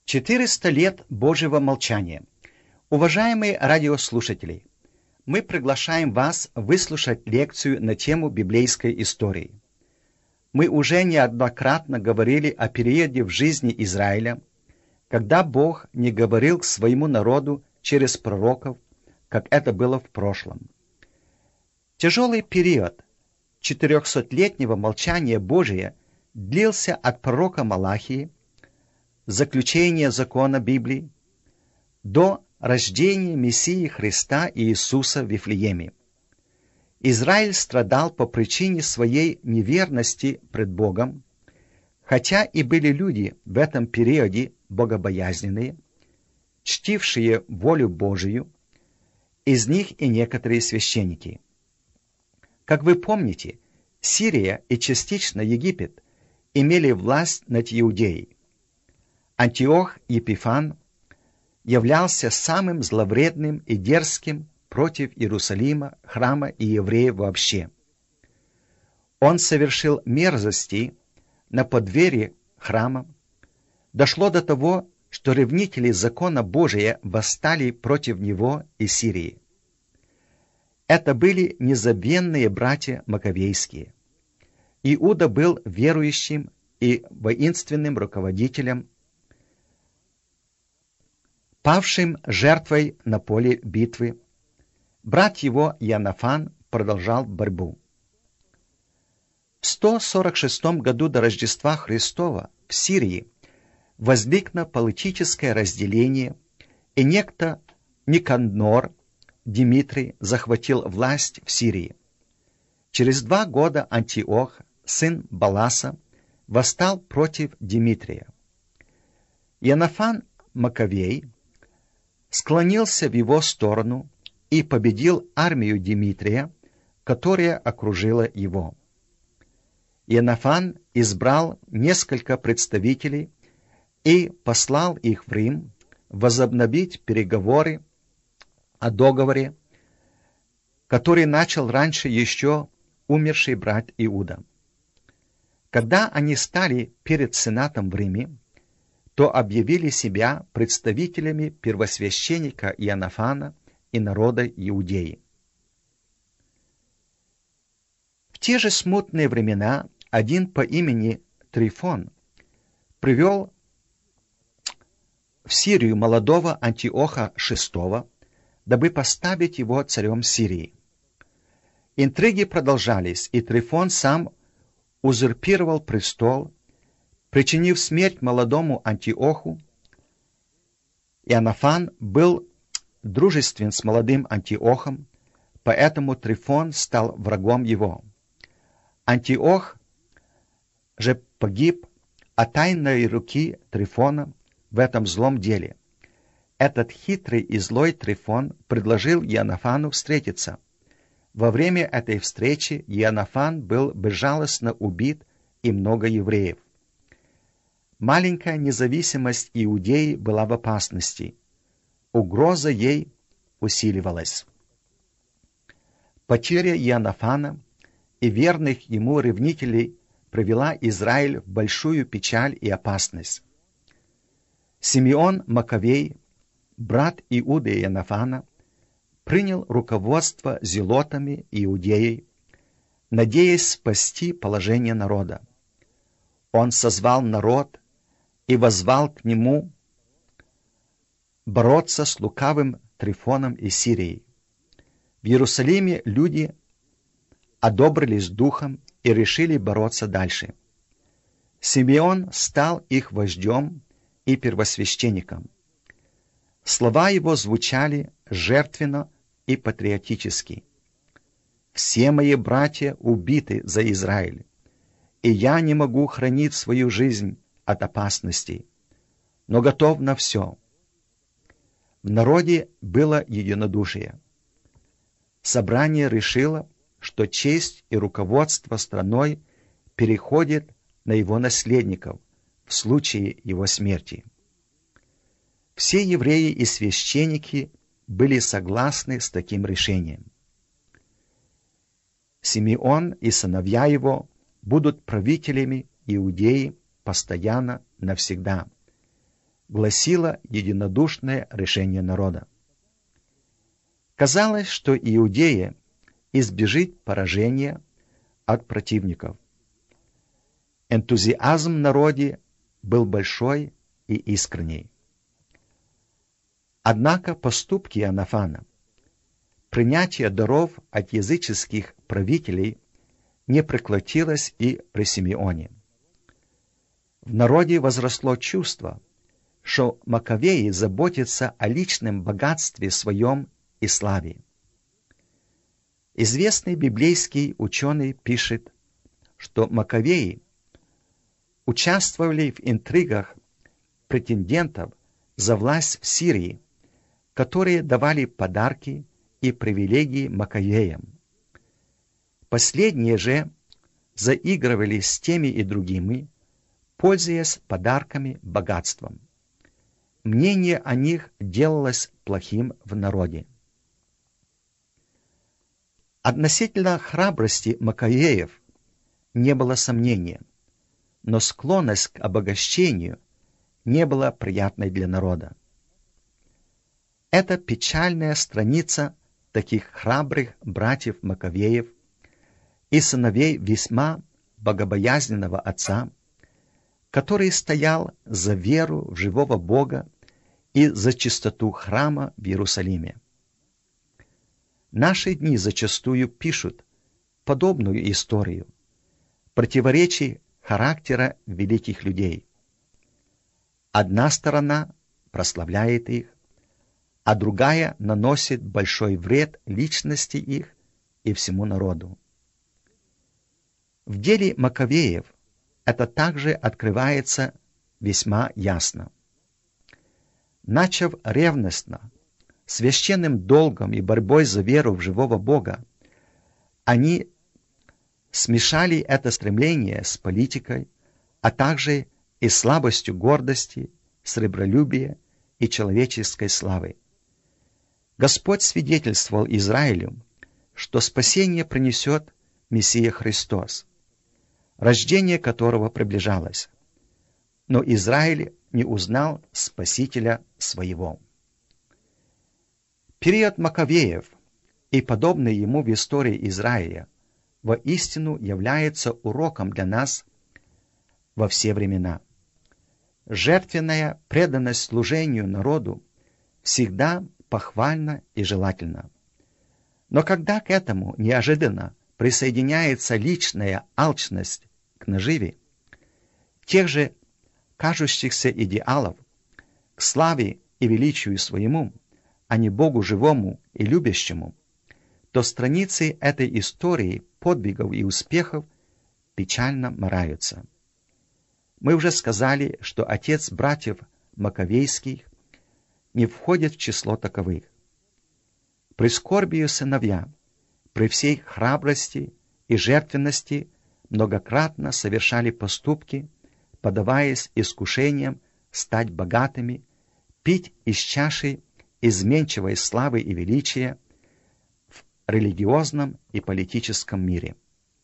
400 лет Божьего молчания. Уважаемые радиослушатели, мы приглашаем вас выслушать лекцию на тему библейской истории. Мы уже неоднократно говорили о периоде в жизни Израиля, когда Бог не говорил к своему народу через пророков, как это было в прошлом. Тяжелый период 400-летнего молчания Божия длился от пророка Малахии, заключения закона Библии, до рождения Мессии Христа Иисуса в Вифлееме. Израиль страдал по причине своей неверности пред Богом, хотя и были люди в этом периоде богобоязненные, чтившие волю Божию, из них и некоторые священники. Как вы помните, Сирия и частично Египет имели власть над Иудеей. Антиох Епифан являлся самым зловредным и дерзким против Иерусалима, храма и евреев вообще. Он совершил мерзости на подверье храма. Дошло до того, что ревнители закона Божия восстали против него и Сирии. Это были незабвенные братья Маковейские. Иуда был верующим и воинственным руководителем, павшим жертвой на поле битвы. Брат его Иоаннафан продолжал борьбу. В 146 году до Рождества Христова в Сирии возникло политическое разделение, и некто Никанор Димитрий захватил власть в Сирии. Через 2 года Антиох, сын Баласа, восстал против Димитрия. Иоаннафан Маковей склонился в его сторону и победил армию Димитрия, которая окружила его. Иоаннафан избрал несколько представителей и послал их в Рим возобновить переговоры о договоре, который начал раньше еще умерший брат Иуда. Когда они стали перед сенатом в Риме, то объявили себя представителями первосвященника Иоаннафана и народа Иудеи. В те же смутные времена один по имени Трифон привел в Сирию молодого Антиоха VI, дабы поставить его царем Сирии. Интриги продолжались, и Трифон сам узурпировал престол, причинив смерть молодому Антиоху. Иоаннафан был дружествен с молодым Антиохом, поэтому Трифон стал врагом его. Антиох же погиб от тайной руки Трифона в этом злом деле. Этот хитрый и злой Трифон предложил Иоаннафану встретиться. Во время этой встречи Иоаннафан был безжалостно убит, и много евреев. Маленькая независимость Иудеи была в опасности. Угроза ей усиливалась. Потеря Иоаннафана и верных ему ревнителей привела Израиль в большую печаль и опасность. Симеон Маковей, брат Иуды и Иоаннафана, принял руководство зелотами Иудеей, надеясь спасти положение народа. Он созвал народ и воззвал к нему бороться с лукавым Трифоном и Сирией. В Иерусалиме люди одобрились духом и решили бороться дальше. Симеон стал их вождем и первосвященником. Слова его звучали жертвенно и патриотически. «Все мои братья убиты за Израиль, и я не могу хранить свою жизнь от опасностей, но готов на все». В народе было единодушие. Собрание решило, что честь и руководство страной переходит на его наследников в случае его смерти. Все евреи и священники были согласны с таким решением. Симеон и сыновья его будут правителями Иудеи постоянно, навсегда. гласило единодушное решение народа. Казалось, что Иудея избежит поражения от противников. Энтузиазм в народе был большой и искренний. Однако поступки Иоаннафана, принятие даров от языческих правителей, не прекратилось и при Симеоне. В народе возросло чувство, что Маковеи заботятся о личном богатстве своем и славе. Известный библейский ученый пишет, что Маковеи участвовали в интригах претендентов за власть в Сирии, которые давали подарки и привилегии Маковеям. Последние же заигрывали с теми и другими, пользуясь подарками, богатством. Мнение о них делалось плохим в народе. Относительно храбрости Маковеев не было сомнения, но склонность к обогащению не была приятной для народа. Это печальная страница таких храбрых братьев Маковеев и сыновей весьма богобоязненного отца, который стоял за веру в живого Бога и за чистоту храма в Иерусалиме. Наши дни зачастую пишут подобную историю противоречий характера великих людей. Одна сторона прославляет их, а другая наносит большой вред личности их и всему народу. В деле Маковеев это также открывается весьма ясно. Начав ревностно, священным долгом и борьбой за веру в живого Бога, они смешали это стремление с политикой, а также и слабостью гордости, сребролюбия и человеческой славы. Господь свидетельствовал Израилю, что спасение принесет Мессия Христос, рождение которого приближалось. Но Израиль не узнал Спасителя своего. Период Маковеев и подобный ему в истории Израиля воистину является уроком для нас во все времена. Жертвенная преданность служению народу всегда похвальна и желательна. Но когда к этому неожиданно присоединяется личная алчность к наживе, тех же кажущихся идеалов, к славе и величию своему, а не Богу живому и любящему, то страницы этой истории подвигов и успехов печально мораются. Мы уже сказали, что отец братьев Маковейских не входит в число таковых. Прискорбию сыновья, при всей храбрости и жертвенности, многократно совершали поступки, поддаваясь искушениям стать богатыми, пить из чаши изменчивой славы и величия в религиозном и политическом мире.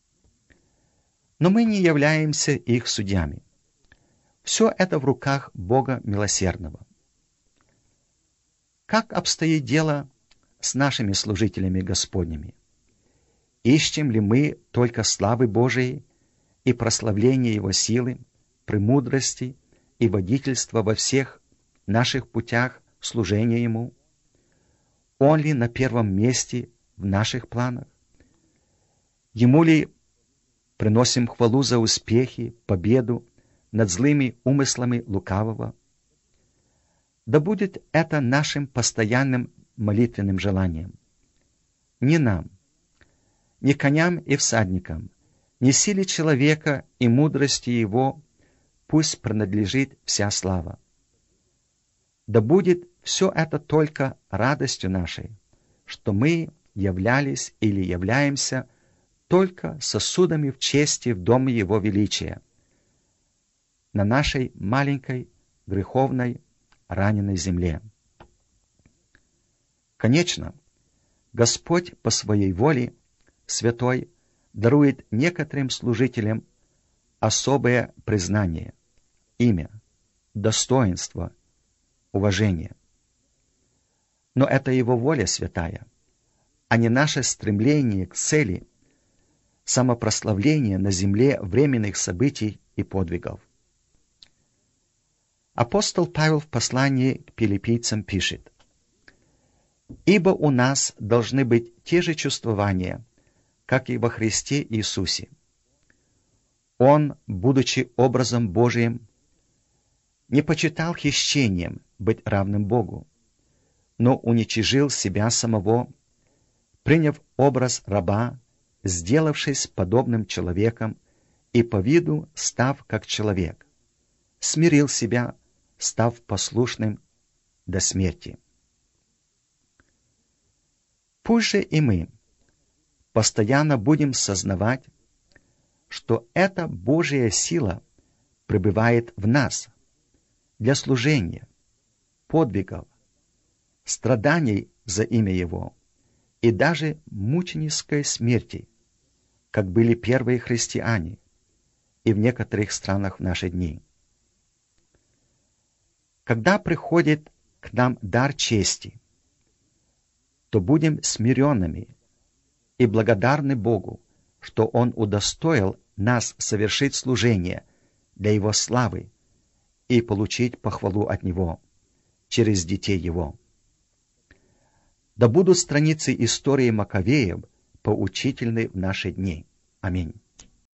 Но мы не являемся их судьями. Все это в руках Бога Милосердного. Как обстоит дело с нашими служителями Господними? Ищем ли мы только славы Божией и прославления Его силы, премудрости и водительства во всех наших путях служения Ему? Он ли на первом месте в наших планах? Ему ли приносим хвалу за успехи, победу над злыми умыслами лукавого? Да будет это нашим постоянным молитвенным желанием. Не нам, ни коням и всадникам, ни силе человека и мудрости его пусть принадлежит вся слава. Да будет все это только радостью нашей, что мы являлись или являемся только сосудами в чести в доме Его величия, на нашей маленькой, греховной, раненой земле. Конечно, Господь по своей воле святой дарует некоторым служителям особое признание, имя, достоинство уважение. Но это Его воля святая, а не наше стремление к цели самопрославления на земле временных событий и подвигов. Апостол Павел в послании к Филиппийцам пишет: «Ибо у нас должны быть те же чувствования, как и во Христе Иисусе. Он, будучи образом Божиим, не почитал хищением быть равным Богу, но уничижил себя самого, приняв образ раба, сделавшись подобным человеком и по виду став как человек, смирил себя, став послушным до смерти». Пусть же и мы постоянно будем сознавать, что эта Божья сила пребывает в нас для служения, подвигов, страданий за имя Его и даже мученической смерти, как были первые христиане и в некоторых странах в наши дни. Когда приходит к нам дар чести, то будем смиренными и благодарны Богу, что Он удостоил нас совершить служение для Его славы и получить похвалу от Него через детей Его. Да будут страницы истории Маковеев поучительны в наши дни. Аминь.